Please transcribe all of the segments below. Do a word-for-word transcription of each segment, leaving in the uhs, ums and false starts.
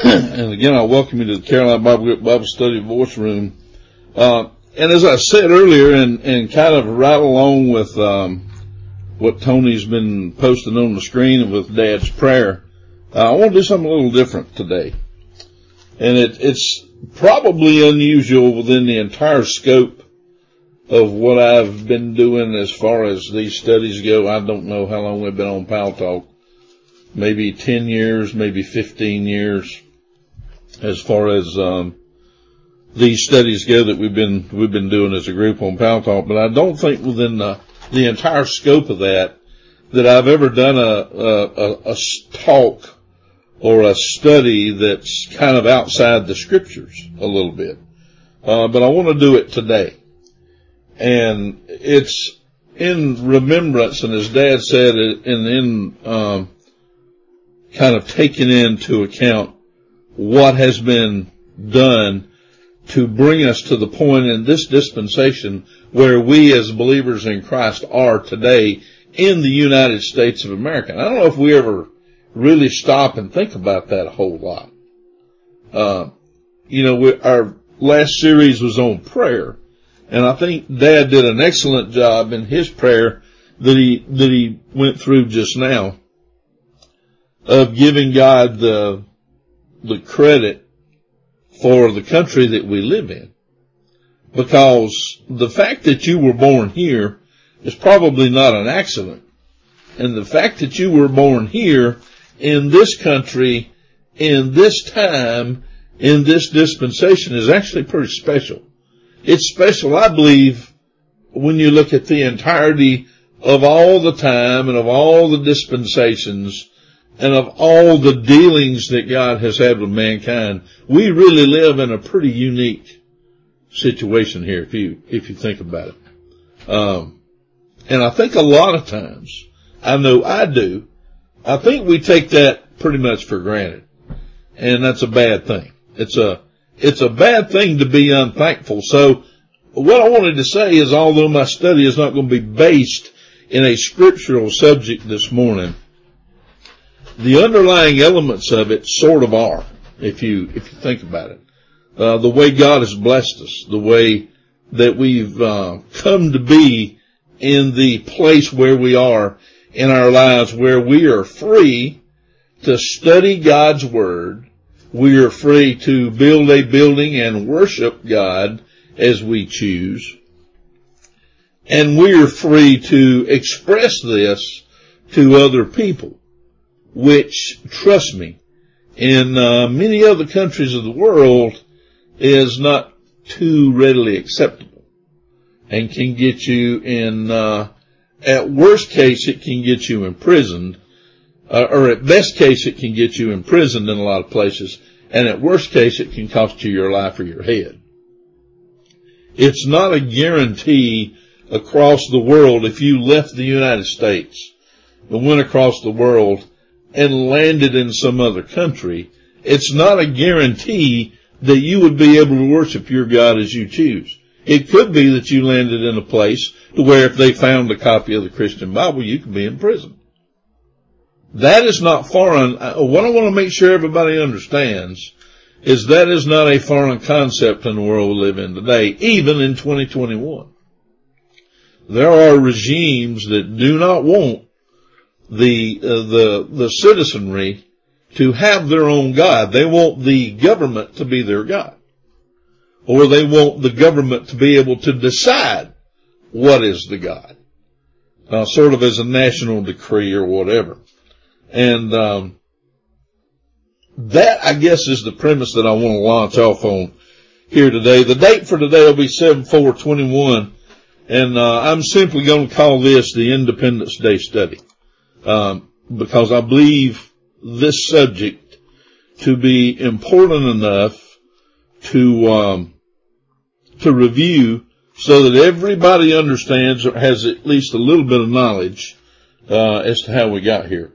And again, I welcome you to the Carolina Bible, Bible Study Voice Room. Uh, and as I said earlier, and, and kind of right along with um, what Tony's been posting on the screen and with Dad's prayer, uh, I want to do something a little different today. And it, it's probably unusual within the entire scope of what I've been doing as far as these studies go. I don't know how long we've been on Pal Talk. Maybe ten years, maybe fifteen years, as far as um, these studies go that we've been we've been doing as a group on Pal Talk. But I don't think within the, the entire scope of that that I've ever done a, a, a talk or a study that's kind of outside the scriptures a little bit. Uh, but I want to do it today. And it's in remembrance, and as Dad said, and in um, kind of taking into account what has been done to bring us to the point in this dispensation where we as believers in Christ are today in the United States of America. And I don't know if we ever really stop and think about that a whole lot. Uh, you know, we, our last series was on prayer. And I think Dad did an excellent job in his prayer that he, that he went through just now of giving God the, the credit for the country that we live in. Because the fact that you were born here is probably not an accident. And the fact that you were born here in this country, in this time, in this dispensation is actually pretty special. It's special, I believe, when you look at the entirety of all the time and of all the dispensations and of all the dealings that God has had with mankind. We really live in a pretty unique situation here, if you, if you think about it. Um, and I think a lot of times, I know I do, I think we take that pretty much for granted. And that's a bad thing. It's a, it's a bad thing to be unthankful. So what I wanted to say is, although my study is not going to be based in a scriptural subject this morning, the underlying elements of it sort of are, if you, if you think about it. Uh, the way God has blessed us, the way that we've, uh, come to be in the place where we are in our lives, where we are free to study God's Word. We are free to build a building and worship God as we choose. And we are free to express this to other people, which, trust me, in uh, many other countries of the world is not too readily acceptable and can get you in, uh, at worst case, it can get you imprisoned. Uh, or at best case, it can get you imprisoned in a lot of places. And at worst case, it can cost you your life or your head. It's not a guarantee across the world. If you left the United States and went across the world and landed in some other country, it's not a guarantee that you would be able to worship your God as you choose. It could be that you landed in a place to where if they found a copy of the Christian Bible, you could be in prison. That is not foreign. What I want to make sure everybody understands is that is not a foreign concept in the world we live in today, even in twenty twenty-one. There are regimes that do not want the, uh, the, the citizenry to have their own God. They want the government to be their God. Or they want the government to be able to decide what is the God. Uh, sort of as a national decree or whatever. And, um, that, I guess, is the premise that I want to launch off on here today. The date for today will be seven four twenty-one. And, uh, I'm simply going to call this the Independence Day study. Um, because I believe this subject to be important enough to, um, to review so that everybody understands or has at least a little bit of knowledge, uh, as to how we got here.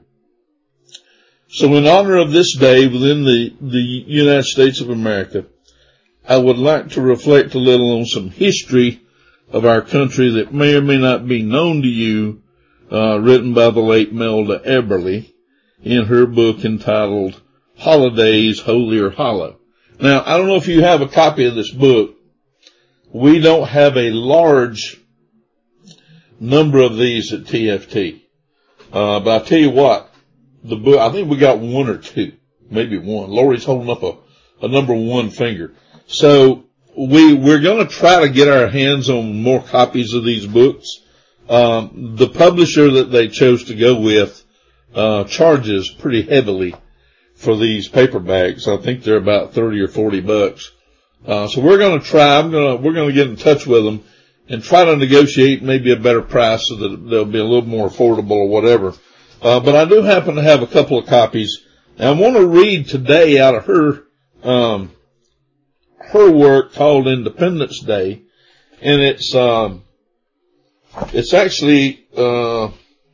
So in honor of this day within the, the United States of America, I would like to reflect a little on some history of our country that may or may not be known to you, uh, written by the late Melda Eberly in her book entitled holidays, holy or hollow. Now, I don't know if you have a copy of this book. We don't have a large number of these at T F T. Uh, but I'll tell you what, the book, I think we got one or two, maybe one. Lori's holding up a, a number one finger. So we, we're going to try to get our hands on more copies of these books. Um, the publisher that they chose to go with, uh, charges pretty heavily for these paperbacks. I think they're about thirty or forty bucks. Uh, so we're going to try, I'm going to, we're going to get in touch with them and try to negotiate maybe a better price so that they'll be a little more affordable or whatever. Uh, but I do happen to have a couple of copies. And I want to read today out of her, um, her work called Independence Day. And it's, um, it's actually, uh,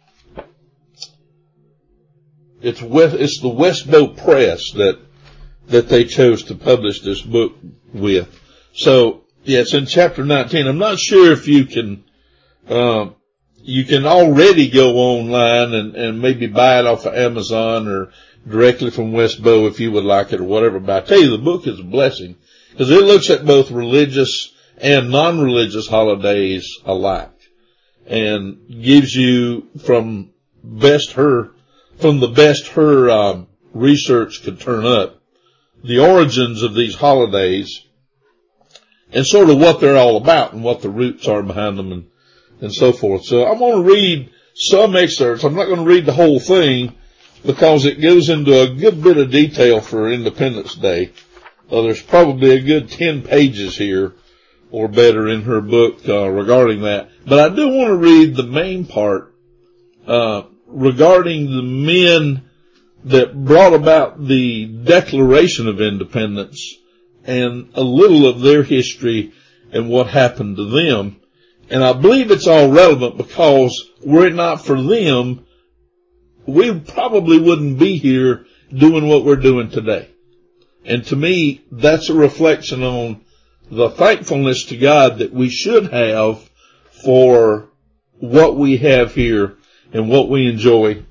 it's West, it's the Westbow Press that, that they chose to publish this book with. So, yeah, it's in chapter nineteen. I'm not sure if you can, um, you can already go online and, and maybe buy it off of Amazon or directly from Westbow if you would like it or whatever. But I tell you, the book is a blessing because it looks at both religious and non-religious holidays alike and gives you from best her, from the best her, um, research could turn up, the origins of these holidays and sort of what they're all about and what the roots are behind them and, and so forth. So I'm going to read some excerpts. I'm not going to read the whole thing because it goes into a good bit of detail for Independence Day. Uh, there's probably a good ten pages here or better in her book, uh, regarding that. But I do want to read the main part, uh, regarding the men that brought about the Declaration of Independence and a little of their history and what happened to them. And I believe it's all relevant because were it not for them, we probably wouldn't be here doing what we're doing today. And to me, that's a reflection on the thankfulness to God that we should have for what we have here and what we enjoy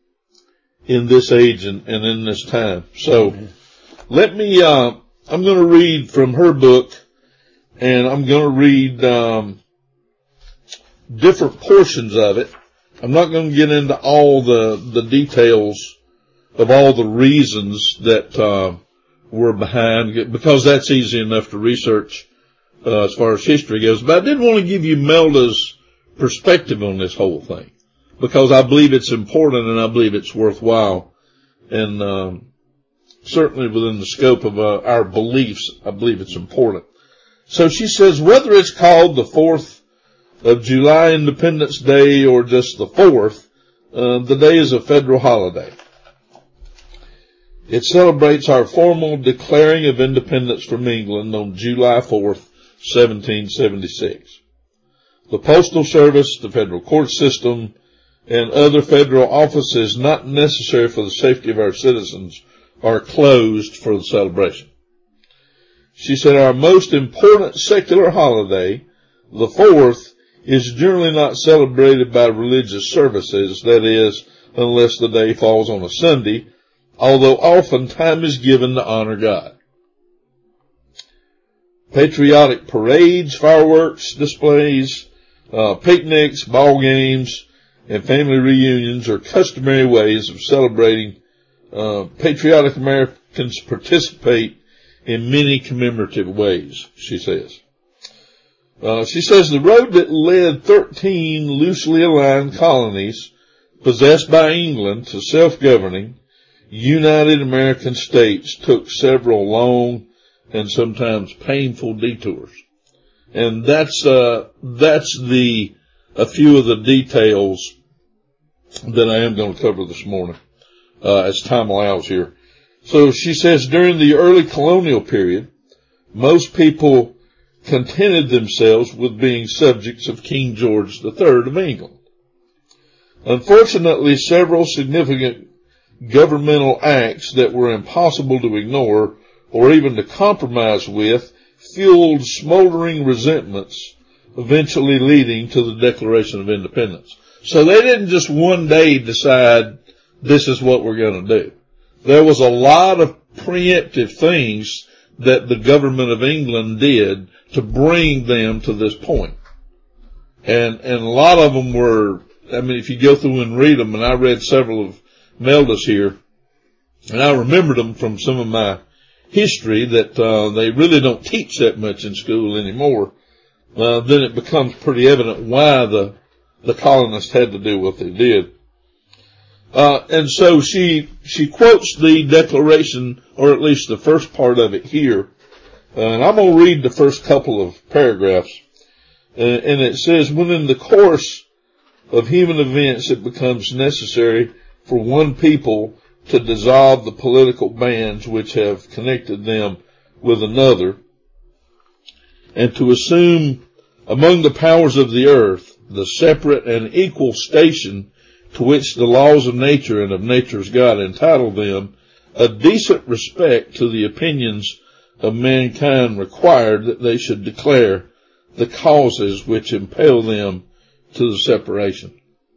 in this age and, and in this time. So let me, uh, I'm going to read from her book, and I'm going to read um, different portions of it. I'm not going to get into all the, the details of all the reasons that uh, were behind, because that's easy enough to research uh, as far as history goes. But I did want to give you Melda's perspective on this whole thing, because I believe it's important and I believe it's worthwhile. And um, certainly within the scope of uh, our beliefs, I believe it's important. So she says, whether it's called the fourth of July Independence Day or just the fourth, uh, the day is a federal holiday. It celebrates our formal declaring of independence from England on July fourth, seventeen seventy-six. The Postal Service, the federal court system, and other federal offices not necessary for the safety of our citizens are closed for the celebration. She said our most important secular holiday, the fourth, is generally not celebrated by religious services, that is, unless the day falls on a Sunday, although often time is given to honor God. Patriotic parades, fireworks displays, uh, picnics, ball games, and family reunions are customary ways of celebrating. Uh, patriotic Americans participate in many commemorative ways, she says. Uh, she says the road that led thirteen loosely aligned colonies possessed by England to self-governing United American states took several long and sometimes painful detours. And that's, uh, that's the, a few of the details that I am going to cover this morning, uh, as time allows here. So she says during the early colonial period, most people contented themselves with being subjects of King George the Third of England. Unfortunately, several significant governmental acts that were impossible to ignore or even to compromise with fueled smoldering resentments, eventually leading to the Declaration of Independence. So they didn't just one day decide this is what we're going to do. there was a lot of preemptive things that the government of England did to bring them to this point. And, and a lot of them were, I mean, if you go through and read them, and I read several of Melda's here, and I remembered them from some of my history that, uh, they really don't teach that much in school anymore. Uh, then it becomes pretty evident why the, the colonists had to do what they did. Uh, and so she, she quotes the Declaration, or at least the first part of it here. Uh, and I'm going to read the first couple of paragraphs. Uh, and it says, when in the course of human events it becomes necessary for one people to dissolve the political bands which have connected them with another, and to assume among the powers of the earth the separate and equal station to which the laws of nature and of nature's God entitle them, a decent respect to the opinions of mankind required that they should declare the causes which impel them to the separation.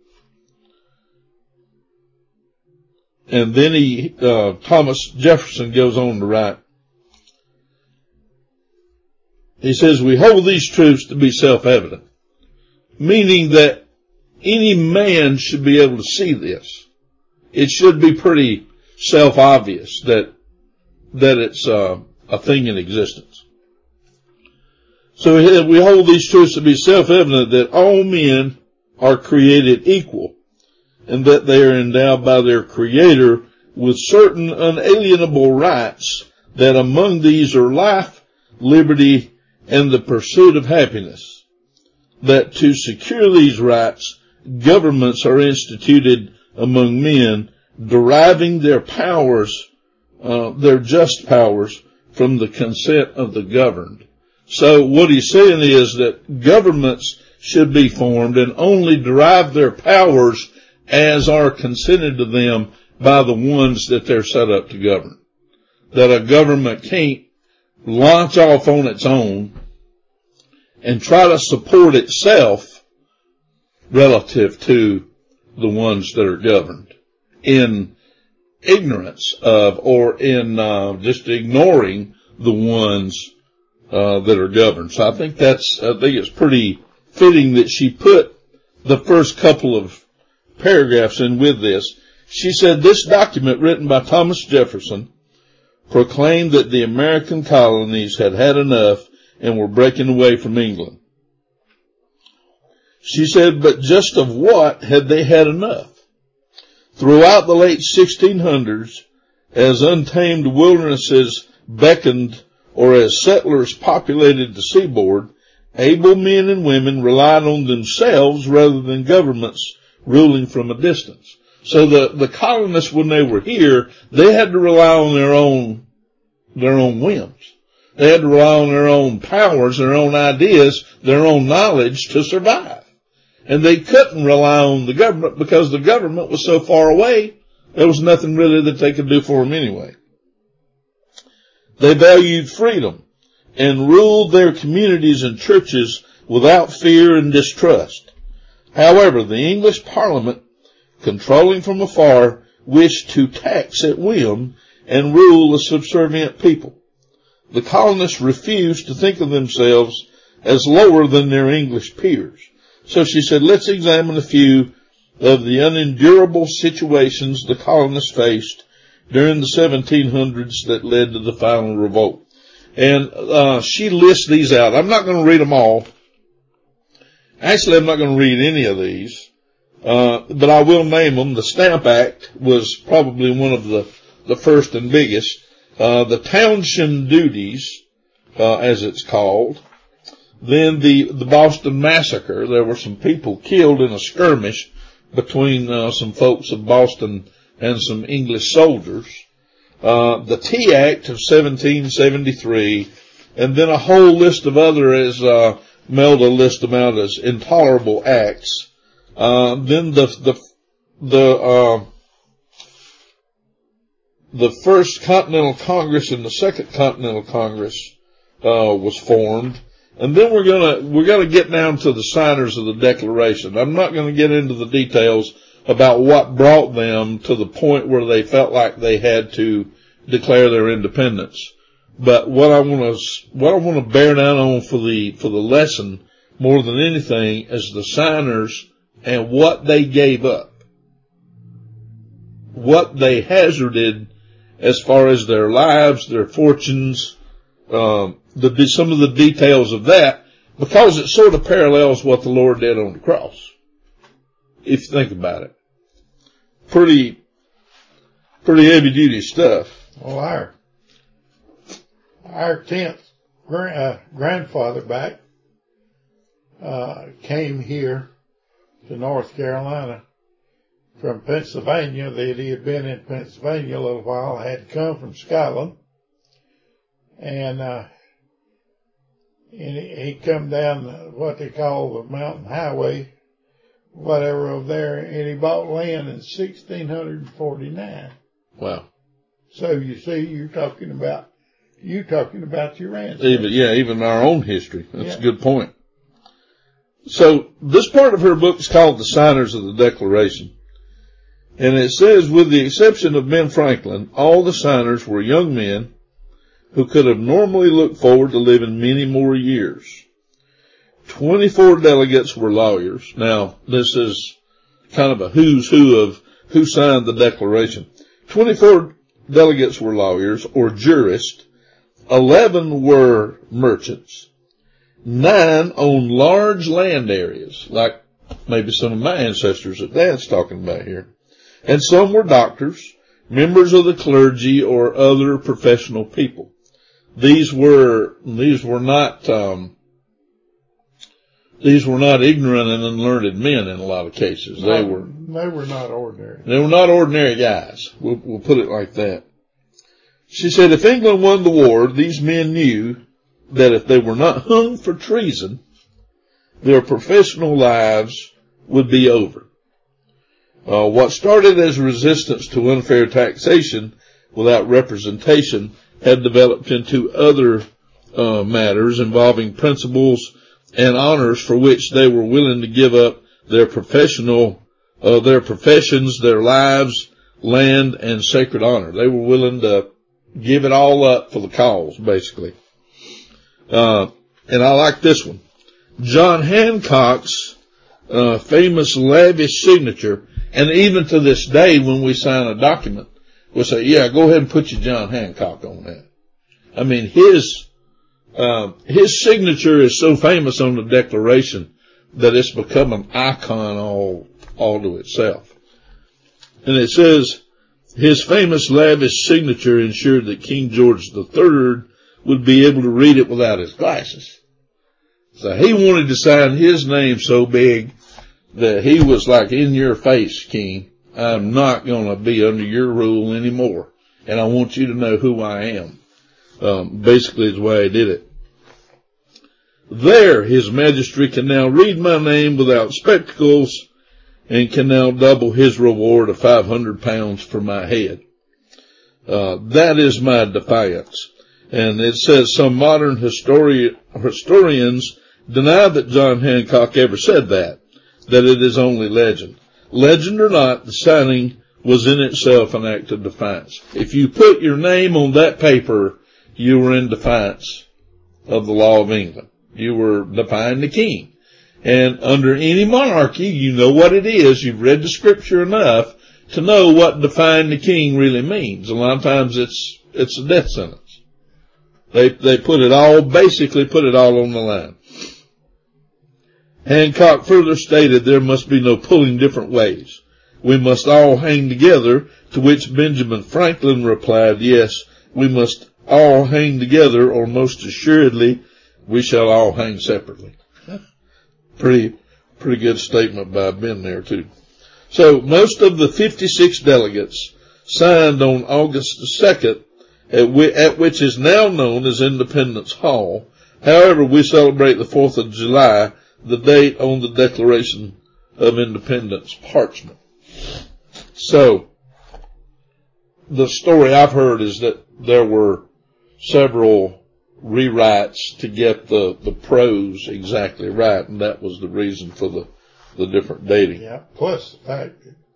And then he, uh, Thomas Jefferson goes on to write, he says, we hold these truths to be self-evident, meaning that any man should be able to see this. It should be pretty self-obvious that, that it's, uh, a thing in existence. So we hold these truths to be self-evident that all men are created equal, and that they are endowed by their Creator with certain unalienable rights, that among these are life, liberty, and the pursuit of happiness. That to secure these rights, governments are instituted among men, deriving their powers, uh, their just powers, from the consent of the governed. So what he's saying is that governments should be formed and only derive their powers as are consented to them by the ones that they're set up to govern. That a government can't launch off on its own and try to support itself relative to the ones that are governed in ignorance of, or in uh, just ignoring the ones uh, that are governed. So I think that's, I think it's pretty fitting that she put the first couple of paragraphs in with this. She said, this document written by Thomas Jefferson proclaimed that the American colonies had had enough and were breaking away from England. She said, but just of what had they had enough? Throughout the late sixteen hundreds, as untamed wildernesses beckoned or as settlers populated the seaboard, able men and women relied on themselves rather than governments ruling from a distance. So the, the colonists, when they were here, they had to rely on their own, their own whims. They had to rely on their own powers, their own ideas, their own knowledge to survive. And they couldn't rely on the government because the government was so far away, there was nothing really that they could do for them anyway. They valued freedom and ruled their communities and churches without fear and distrust. However, the English Parliament, controlling from afar, wished to tax at whim and rule a subservient people. The colonists refused to think of themselves as lower than their English peers. So she said, let's examine a few of the unendurable situations the colonists faced during the seventeen hundreds that led to the final revolt. And uh, she lists these out. I'm not going to read them all. Actually, I'm not going to read any of these, uh, but I will name them. The Stamp Act was probably one of the, the first and biggest. Uh, the Townshend Duties, uh, as it's called. Then the, the Boston Massacre. There were some people killed in a skirmish between uh, some folks of Boston and some English soldiers. Uh, the Tea Act of seventeen seventy-three, and then a whole list of other, as uh, Melda lists them out as intolerable acts. Uh, then the the the uh, the First Continental Congress and the Second Continental Congress uh, was formed. And then we're gonna, we're gonna get down to the signers of the Declaration. I'm not gonna get into the details about what brought them to the point where they felt like they had to declare their independence. But what I want to, what I want to bear down on for the, for the lesson more than anything is the signers and what they gave up. What they hazarded as far as their lives, their fortunes, um, the, some of the details of that, because it sort of parallels what the Lord did on the cross. If you think about it. Pretty, pretty heavy duty stuff. Well, our, our tenth grand, uh, grandfather back, uh, came here to North Carolina from Pennsylvania. That he had been in Pennsylvania a little while, had come from Scotland, and, uh, and he, he come down what they call the mountain highway, whatever over there, and he bought land in sixteen forty-nine. Wow. So you see, you're talking about, you're talking about your ancestors. Even, yeah, even our own history. That's yeah. a good point. So this part of her book is called The Signers of the Declaration. And it says, with the exception of Ben Franklin, all the signers were young men who could have normally looked forward to living many more years. twenty-four delegates were lawyers. Now, this is kind of a who's who of who signed the Declaration. twenty-four delegates were lawyers or jurists. eleven were merchants. Nine owned large land areas, like maybe some of my ancestors that Dad's talking about here. And some were doctors, members of the clergy, or other professional people. These were, these were not, um, these were not ignorant and unlearned men in a lot of cases. No, they were, they were not ordinary. They were not ordinary guys. We'll, we'll put it like that. She said, if England won the war, these men knew that if they were not hung for treason, their professional lives would be over. Uh, what started as resistance to unfair taxation without representation had developed into other uh, matters involving principles and honors for which they were willing to give up their professional, uh, their professions, their lives, land, and sacred honor. They were willing to give it all up for the cause, basically. Uh, and I like this one. John Hancock's uh, famous lavish signature, and even to this day when we sign a document, we'll say, yeah, go ahead and put your John Hancock on that. I mean, his, uh, his signature is so famous on the Declaration that it's become an icon all, all to itself. And it says, his famous lavish signature ensured that King George the Third would be able to read it without his glasses. So he wanted to sign his name so big that he was like, in your face, King. I'm not going to be under your rule anymore. And I want you to know who I am. Um, basically is the way I did it. There, his majesty can now read my name without spectacles and can now double his reward of five hundred pounds for my head. Uh, that is my defiance. And it says some modern histori- historians deny that John Hancock ever said that, that it is only legend. Legend or not, the signing was in itself an act of defiance. If you put your name on that paper, you were in defiance of the law of England. You were defying the king. And under any monarchy, you know what it is. You've read the scripture enough to know what defying the king really means. A lot of times it's, it's a death sentence. They, they put it all, basically put it all on the line. Hancock further stated there must be no pulling different ways. We must all hang together, to which Benjamin Franklin replied, yes, we must all hang together, or most assuredly, we shall all hang separately. Pretty, pretty good statement by Ben there too. So most of the fifty-six delegates signed on August the second, at, w- at which is now known as Independence Hall. However, we celebrate the fourth of July, the date on the Declaration of Independence parchment. So, the story I've heard is that there were several rewrites to get the, the prose exactly right, and that was the reason for the, the different dating. Yeah, plus the fact that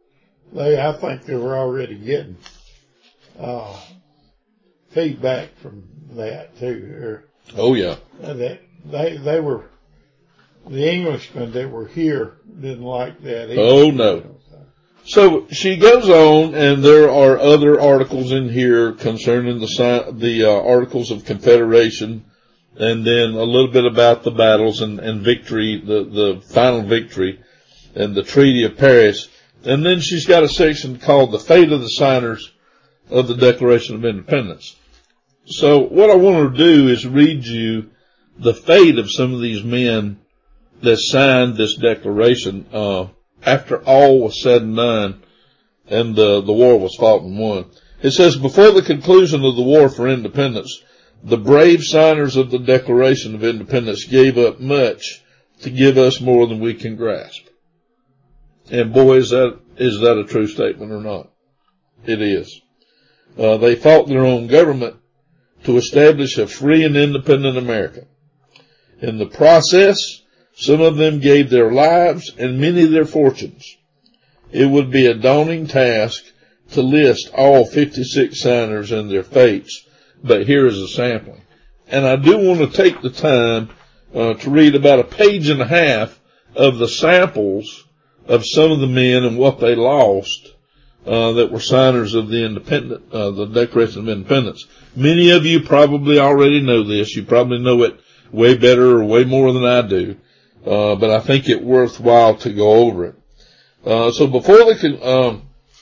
they, I think they were already getting, uh, feedback from that too. Oh yeah. That they, they were, the Englishmen that were here didn't like that either. Oh no. So she goes on, and there are other articles in here concerning the the uh, Articles of Confederation, and then a little bit about the battles and, and victory, the, the final victory, and the Treaty of Paris. And then she's got a section called The Fate of the Signers of the Declaration of Independence. So what I want to do is read you the fate of some of these men that signed this declaration, uh, after all was said and done, and the, the war was fought and won. It says, before the conclusion of the war for independence, the brave signers of the Declaration of Independence gave up much to give us more than we can grasp. And boy, is that, is that a true statement or not? It is. Uh, they fought their own government to establish a free and independent America. In the process, some of them gave their lives and many their fortunes. It would be a daunting task to list all fifty-six signers and their fates, but here is a sampling. And I do want to take the time uh, to read about a page and a half of the samples of some of the men and what they lost uh, that were signers of the independent, uh, the Declaration of Independence. Many of you probably already know this. You probably know it way better or way more than I do. Uh, but I think it worthwhile to go over it. Uh, so before they can, um,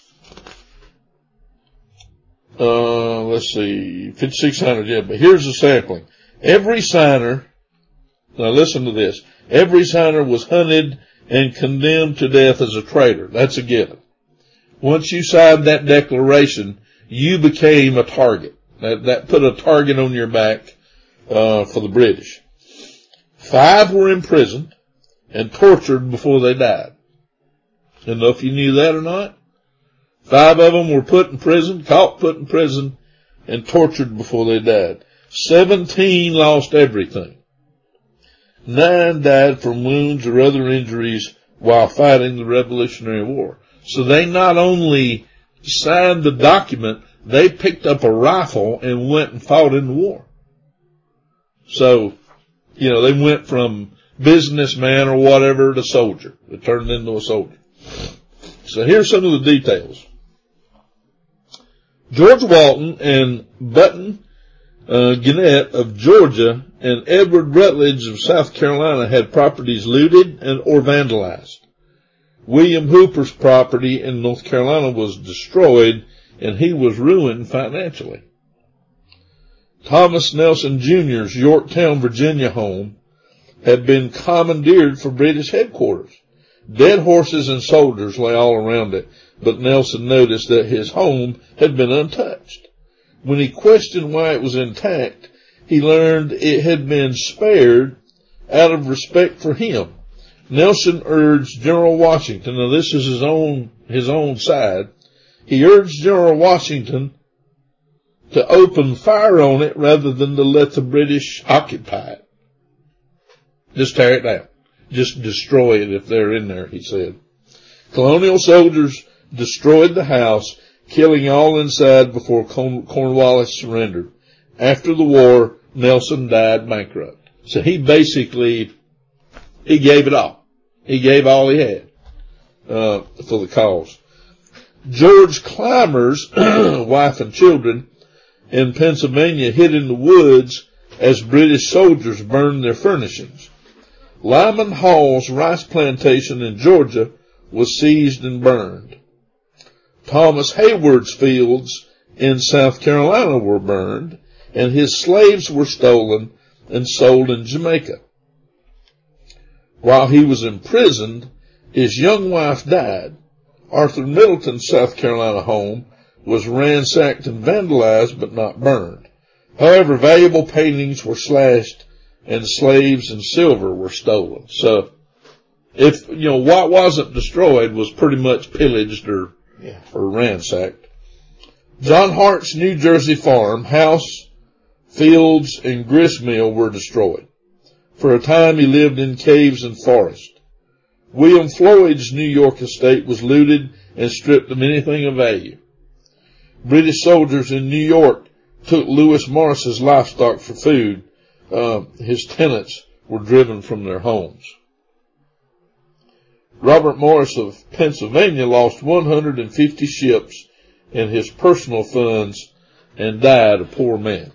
uh, let's see, fifty-six hundred, yeah, but here's the sampling. Every signer, now listen to this, every signer was hunted and condemned to death as a traitor. That's a given. Once you signed that declaration, you became a target. That, that put a target on your back, uh, for the British. Five were imprisoned and tortured before they died. I don't know if you knew that or not. Five of them were put in prison, caught, put in prison, and tortured before they died. Seventeen lost everything. Nine died from wounds or other injuries while fighting the Revolutionary War. So they not only signed the document, they picked up a rifle and went and fought in the war. So, you know, they went from businessman or whatever to soldier. They turned into a soldier. So here's some of the details. George Walton and Button uh, Gannett of Georgia and Edward Rutledge of South Carolina had properties looted and or vandalized. William Hooper's property in North Carolina was destroyed, and he was ruined financially. Thomas Nelson Junior's Yorktown, Virginia home had been commandeered for British headquarters. Dead horses and soldiers lay all around it, but Nelson noticed that his home had been untouched. When he questioned why it was intact, he learned it had been spared out of respect for him. Nelson urged General Washington, now this is his own, his own side, he urged General Washington to open fire on it rather than to let the British occupy it. Just tear it down. Just destroy it if they're in there, he said. Colonial soldiers destroyed the house, killing all inside before Cornwallis surrendered. After the war, Nelson died bankrupt. So he basically, he gave it all. He gave all he had, uh, for the cause. George Clymer's wife and children in Pennsylvania hid in the woods as British soldiers burned their furnishings. Lyman Hall's rice plantation in Georgia was seized and burned. Thomas Hayward's fields in South Carolina were burned, and his slaves were stolen and sold in Jamaica. While he was imprisoned, his young wife died. Arthur Middleton's South Carolina home was ransacked and vandalized, but not burned. However, valuable paintings were slashed, and slaves and silver were stolen. So, if, you know, what wasn't destroyed was pretty much pillaged or, yeah. or ransacked. John Hart's New Jersey farm, house, fields, and grist mill were destroyed. For a time he lived in caves and forest. William Floyd's New York estate was looted and stripped of anything of value. British soldiers in New York took Lewis Morris's livestock for food. Uh, his tenants were driven from their homes. Robert Morris of Pennsylvania lost one hundred fifty ships and his personal funds and died a poor man.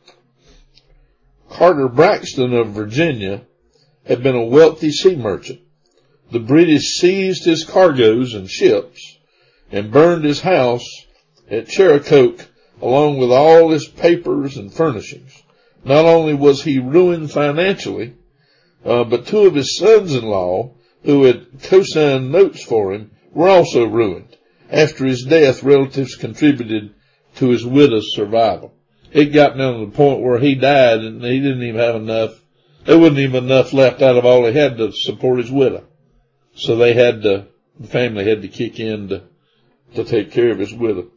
Carter Braxton of Virginia had been a wealthy sea merchant. The British seized his cargoes and ships and burned his house at Chericoke along with all his papers and furnishings. Not only was he ruined financially, uh, but two of his sons-in-law, who had co-signed notes for him, were also ruined. After his death, relatives contributed to his widow's survival. It got down to the point where he died and he didn't even have enough. There wasn't even enough left out of all he had to support his widow. So they had to, the family had to kick in to, to take care of his widow.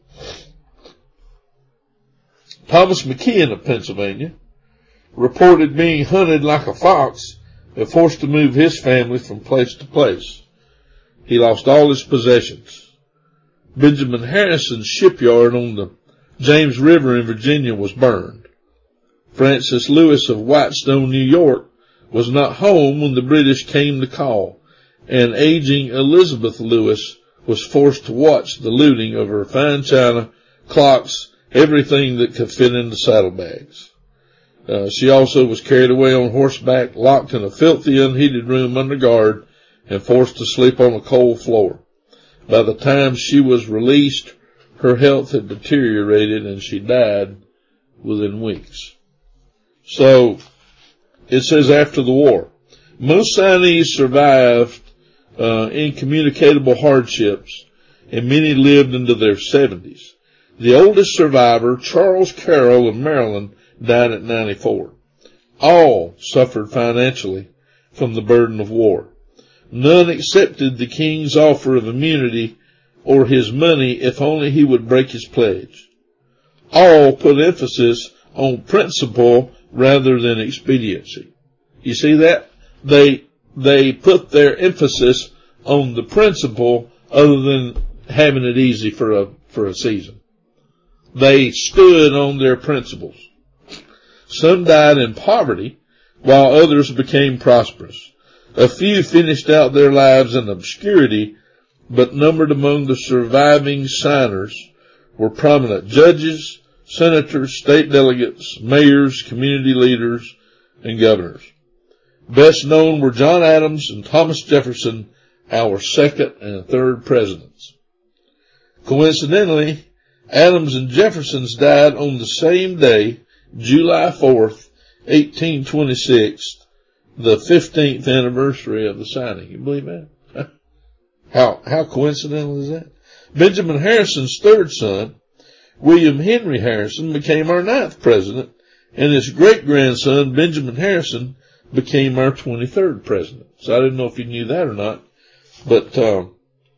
Thomas McKeon of Pennsylvania reported being hunted like a fox and forced to move his family from place to place. He lost all his possessions. Benjamin Harrison's shipyard on the James River in Virginia was burned. Francis Lewis of Whitestone, New York, was not home when the British came to call, and aging Elizabeth Lewis was forced to watch the looting of her fine china, clocks, everything that could fit into saddlebags. Uh, she also was carried away on horseback, locked in a filthy, unheated room under guard, and forced to sleep on a cold floor. By the time she was released, her health had deteriorated and she died within weeks. So, it says after the war, most Siamese survived uh, incommunicable hardships, and many lived into their seventies. The oldest survivor, Charles Carroll of Maryland, died at ninety-four. All suffered financially from the burden of war. None accepted the king's offer of immunity or his money if only he would break his pledge. All put emphasis on principle rather than expediency. You see that? They, they put their emphasis on the principle other than having it easy for a, for a season. They stood on their principles. Some died in poverty, while others became prosperous. A few finished out their lives in obscurity, but numbered among the surviving signers were prominent judges, senators, state delegates, mayors, community leaders, and governors. Best known were John Adams and Thomas Jefferson, our second and third presidents. Coincidentally, Adams and Jefferson's died on the same day, July fourth, eighteen twenty-six, the fifteenth anniversary of the signing. You believe that? How, how coincidental is that? Benjamin Harrison's third son, William Henry Harrison, became our ninth president, and his great-grandson, Benjamin Harrison, became our twenty-third president. So I didn't know if you knew that or not, but, um,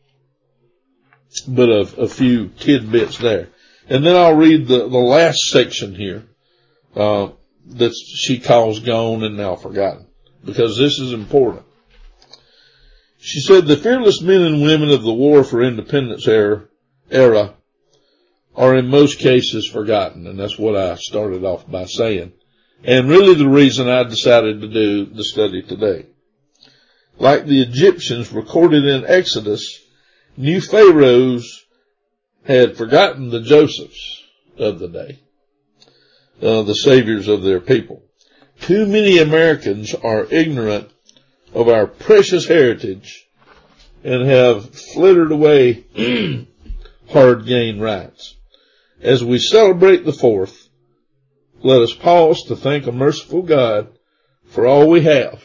but a, a few tidbits there. And then I'll read the, the last section here, uh, that she calls Gone and Now Forgotten, because this is important. She said, the fearless men and women of the War for Independence era, era are in most cases forgotten, and that's what I started off by saying, and really the reason I decided to do the study today. Like the Egyptians recorded in Exodus, new pharaohs had forgotten the Josephs of the day, uh, the saviors of their people. Too many Americans are ignorant of our precious heritage and have flittered away hard-gained rights. As we celebrate the fourth, let us pause to thank a merciful God for all we have.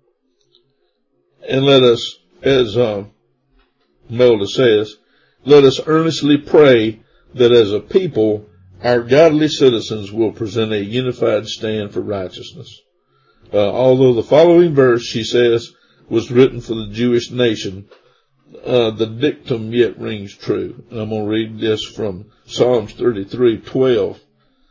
And let us, as um, Melda says, let us earnestly pray that as a people, our godly citizens will present a unified stand for righteousness. Uh, although the following verse, she says, was written for the Jewish nation, uh, the dictum yet rings true. And I'm going to read this from Psalms thirty-three twelve.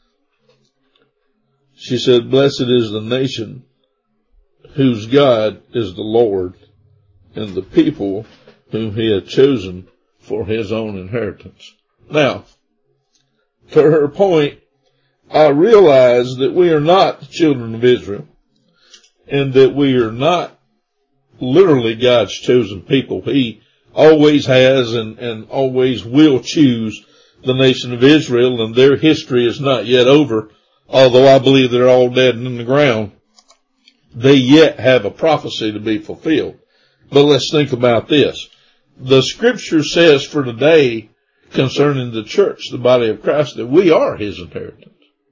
She said, blessed is the nation whose God is the Lord, and the people whom he hath chosen for his own inheritance. Now, to her point, I realize that we are not the children of Israel, and that we are not literally God's chosen people. He always has and, and always will choose the nation of Israel, and their history is not yet over. Although I believe they're all dead and in the ground, they yet have a prophecy to be fulfilled. But let's think about this. The scripture says for today concerning the church, the body of Christ, that we are his inheritance.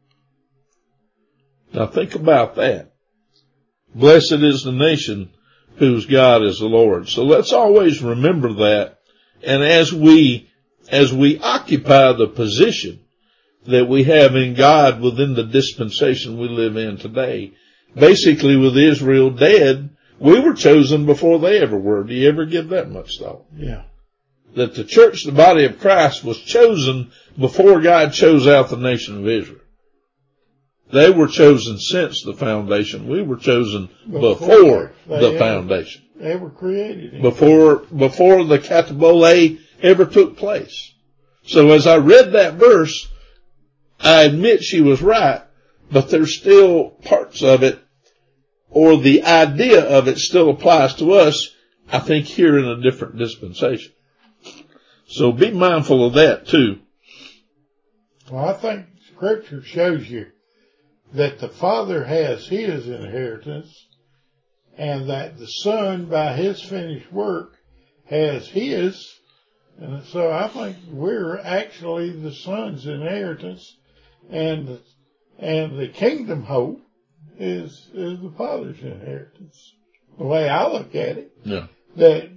Now think about that. Blessed is the nation whose God is the Lord. So let's always remember that. And as we, as we occupy the position that we have in God within the dispensation we live in today, basically with Israel dead, we were chosen before they ever were. Do you ever give that much thought? Yeah. That the church, the body of Christ, was chosen before God chose out the nation of Israel. They were chosen since the foundation. We were chosen before, before the ever, foundation. They were created. Before, before the katabole ever took place. So as I read that verse, I admit she was right, but there's still parts of it, or the idea of it still applies to us, I think, here in a different dispensation. So be mindful of that too. Well, I think Scripture shows you that the Father has his inheritance, and that the Son, by his finished work, has his. And so I think we're actually the Son's inheritance, and and the kingdom hope is is the Father's inheritance. The way I look at it, yeah. that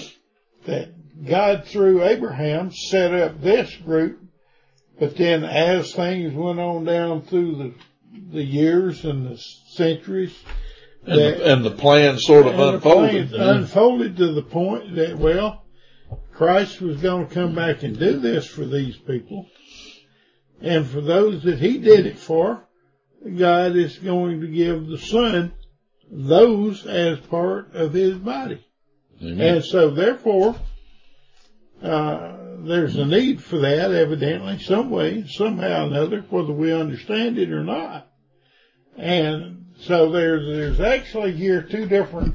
that God through Abraham set up this group, but then as things went on down through the the years and the centuries, and, that, the, and the plan sort of unfolded, the plan unfolded to the point that, well, Christ was going to come back and do this for these people. And for those that he did it for, God is going to give the Son those as part of his body. Amen. And so therefore, uh, there's a need for that, evidently, some way, somehow or another, whether we understand it or not. And so there's, there's actually here two different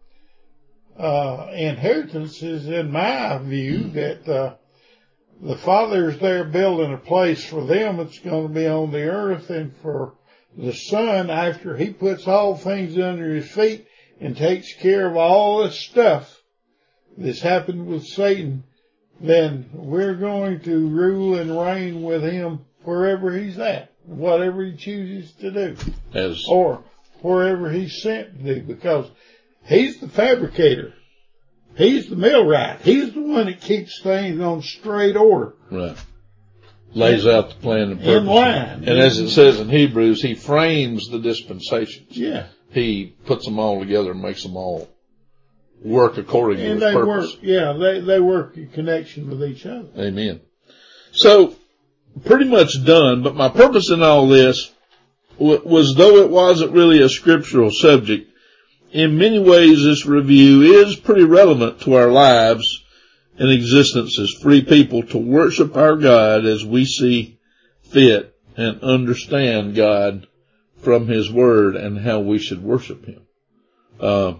Uh, inheritances in my view, that uh, the Father's there building a place for them. It's going to be on the earth, and for the Son, after he puts all things under his feet and takes care of all this stuff that's happened with Satan, then we're going to rule and reign with him wherever he's at, whatever he chooses to do, As or wherever he's sent to do, because he's the fabricator. He's the millwright. He's the one that keeps things on straight order. Right. Lays in, out the plan and purpose. In line. And as it says in Hebrews, he frames the dispensations. Yeah. He puts them all together and makes them all work according and to his they purpose. Work, yeah, they, they work in connection with each other. Amen. So, pretty much done, but my purpose in all this was, though it wasn't really a scriptural subject, in many ways this review is pretty relevant to our lives and existence as free people to worship our God as we see fit and understand God from his word and how we should worship him. Uh,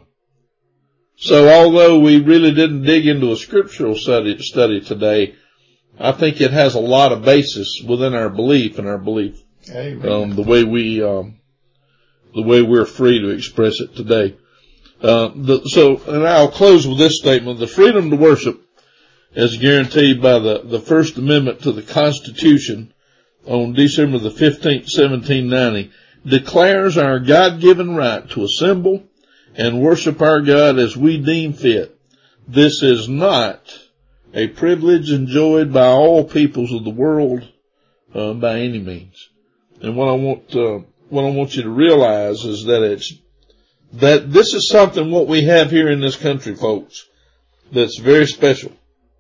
so although we really didn't dig into a scriptural study, study today, I think it has a lot of basis within our belief and our belief, um, the way we, um, the way we're free to express it today. Uh, the, so, and I'll close with this statement. The freedom to worship, as guaranteed by the, the First Amendment to the Constitution on December the fifteenth, seventeen ninety, declares our God-given right to assemble and worship our God as we deem fit. This is not a privilege enjoyed by all peoples of the world, uh, by any means. And what I want, uh, what I want you to realize is that it's, that this is something what we have here in this country, folks, that's very special.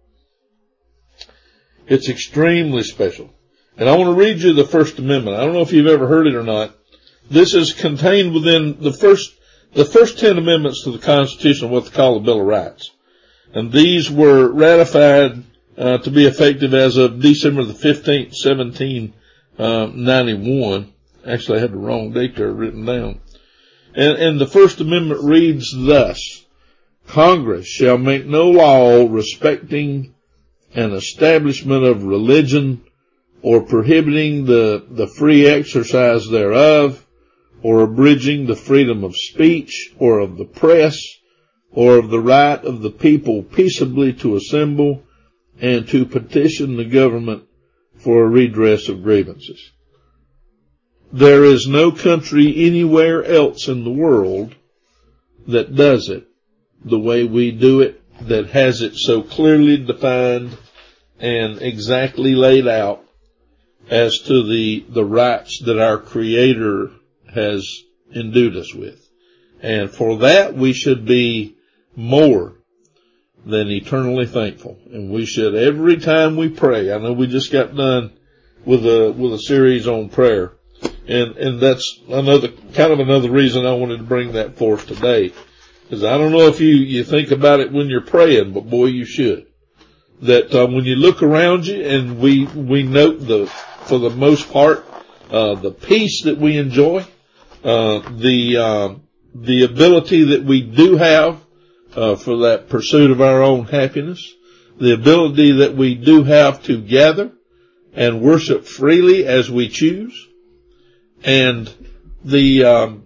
It's extremely special. And I want to read you the First Amendment. I don't know if you've ever heard it or not. This is contained within the first, the first ten amendments to the Constitution, what they call the Bill of Rights. And these were ratified uh, to be effective as of December the fifteenth, seventeen ninety-one. Actually, I had the wrong date there written down. And, and the First Amendment reads thus: Congress shall make no law respecting an establishment of religion or prohibiting the, the free exercise thereof, or abridging the freedom of speech or of the press, or of the right of the people peaceably to assemble and to petition the government for a redress of grievances. There is no country anywhere else in the world that does it the way we do it, that has it so clearly defined and exactly laid out as to the, the rights that our Creator has endued us with. And for that we should be more than eternally thankful. And we should, every time we pray, I know we just got done with a, with a series on prayer. And, and that's another, kind of another reason I wanted to bring that forth today. Because I don't know if you, you think about it when you're praying, but boy, you should. That, uh, when you look around you and we, we note the, for the most part, uh, the peace that we enjoy, uh, the, uh, the ability that we do have, uh, for that pursuit of our own happiness, the ability that we do have to gather and worship freely as we choose, and the, um,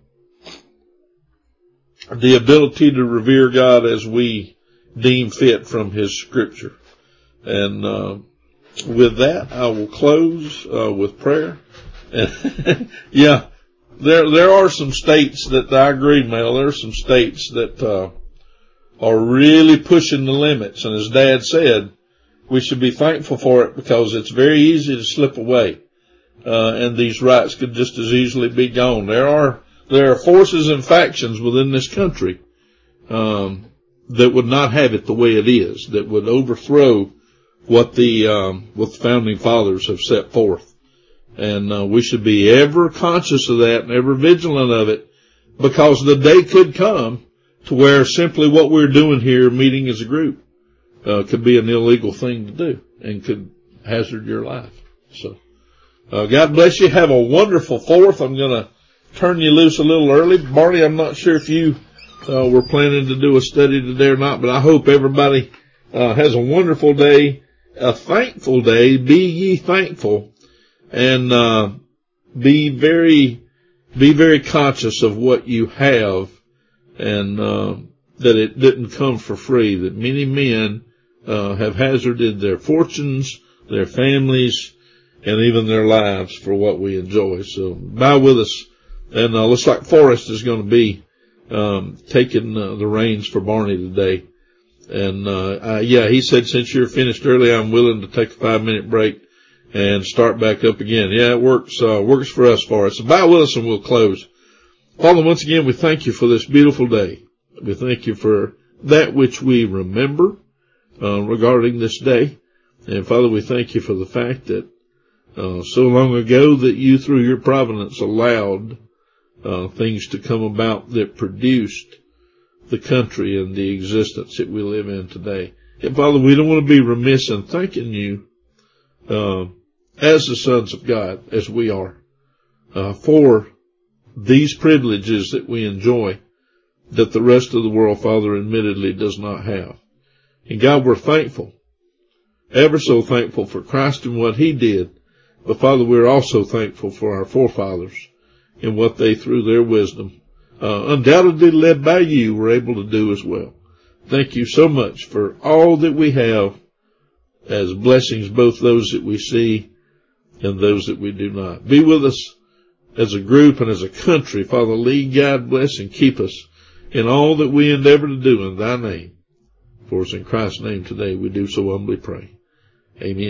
the ability to revere God as we deem fit from His Scripture. And, uh, with that, I will close, uh, with prayer. And yeah, there, there are some states that, I agree, Mel, there are some states that, uh, are really pushing the limits. And as Dad said, we should be thankful for it because it's very easy to slip away. Uh, and these rights could just as easily be gone. There are, there are forces and factions within this country, um, that would not have it the way it is, that would overthrow what the, um, what the founding fathers have set forth. And, uh, we should be ever conscious of that and ever vigilant of it, because the day could come to where simply what we're doing here, meeting as a group, uh, could be an illegal thing to do and could hazard your life. So, uh, God bless you. Have a wonderful fourth. I'm going to turn you loose a little early. Barney, I'm not sure if you, uh, were planning to do a study today or not, but I hope everybody, uh, has a wonderful day, a thankful day. Be ye thankful, and, uh, be very, be very conscious of what you have, and, uh, that it didn't come for free, that many men, uh, have hazarded their fortunes, their families, and even their lives for what we enjoy. So bow with us. And, uh, looks like Forrest is going to be, um, taking, uh, the reins for Barney today. And, uh, uh, yeah, he said, since you're finished early, I'm willing to take a five minute break and start back up again. Yeah, it works, uh, works for us, Forrest. So bow with us and we'll close. Father, once again, we thank you for this beautiful day. We thank you for that which we remember, uh, regarding this day. And Father, we thank you for the fact that, uh, so long ago that you, through your providence, allowed, uh, things to come about that produced the country and the existence that we live in today. And Father, we don't want to be remiss in thanking you, uh, as the sons of God, as we are, uh, for these privileges that we enjoy that the rest of the world, Father, admittedly does not have. And God, we're thankful, ever so thankful for Christ and what He did. But Father, we're also thankful for our forefathers and what they, through their wisdom, uh, undoubtedly led by you, were able to do as well. Thank you so much for all that we have as blessings, both those that we see and those that we do not. Be with us as a group and as a country. Father, lead, guide, bless, and keep us in all that we endeavor to do in thy name. For it's in Christ's name today we do so humbly pray. Amen.